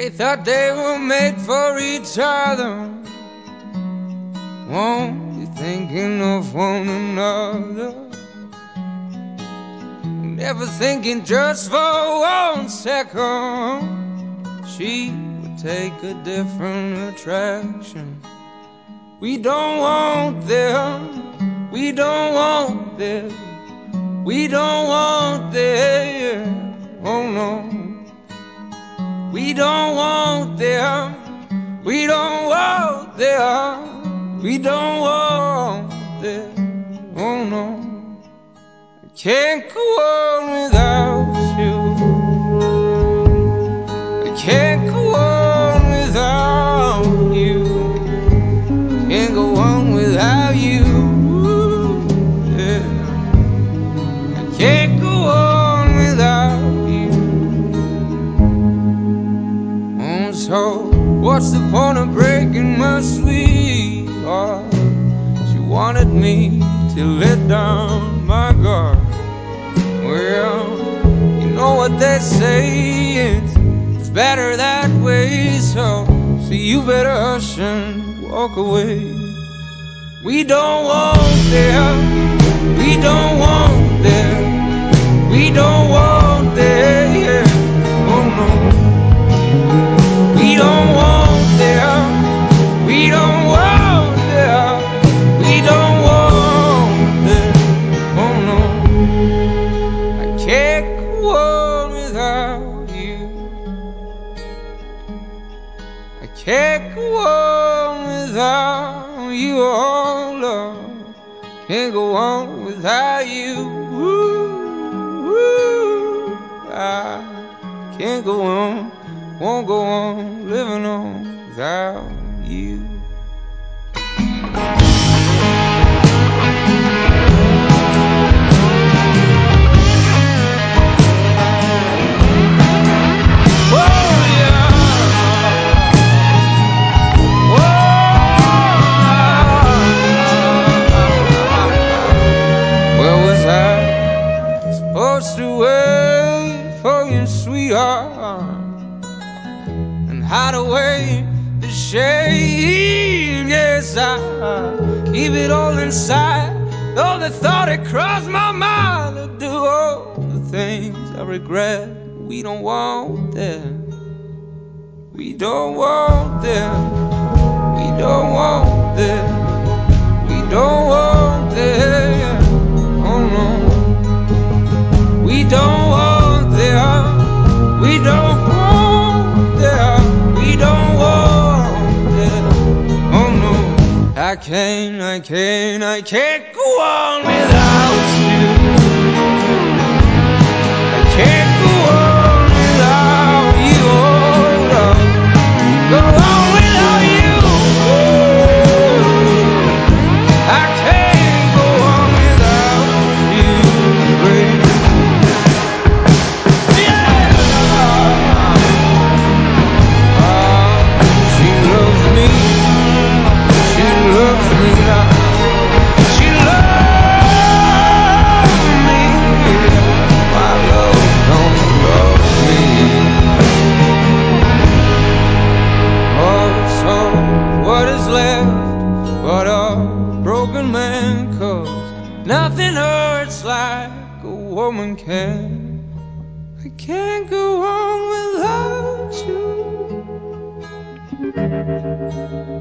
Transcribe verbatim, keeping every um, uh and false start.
They thought they were made for each other, won't be thinking of one another, never thinking just for one second she would take a different attraction. We don't want them, we don't want them, we don't want them, oh no. We don't want them, we don't want them, we don't want them, oh no. I can't go on without you, I can't go on without you, can't go on without you, yeah. I can't go on without you. So what's the point of breaking my sweetheart? She wanted me to let down my guard. Well, you know what they say, it's, it's better that way. So, so you better hush and walk away. We don't want them, we don't want them, we don't want them, yeah. Oh no. We don't want them, we don't want them, we don't want them, oh no. I can't go on without you, I can't go on without you, oh love. Can't go on without you, ooh, ooh. I can't go on, won't go on living on without you. Oh yeah. Oh. Where was I supposed to wait for you, sweetheart? Hide away the shame, yes, I keep it all inside. Though the thought it crossed my mind to do all the things I regret. We don't want them, we don't want them, we don't want them, we don't want them, oh no. We don't want them, we don't want them, we don't want them, oh no. I can't, I can't, I can't go on without you, I can't go on without you, oh love. Go on without you, I can't go on without you, baby. Nothing hurts like a woman can. I can't go on without you.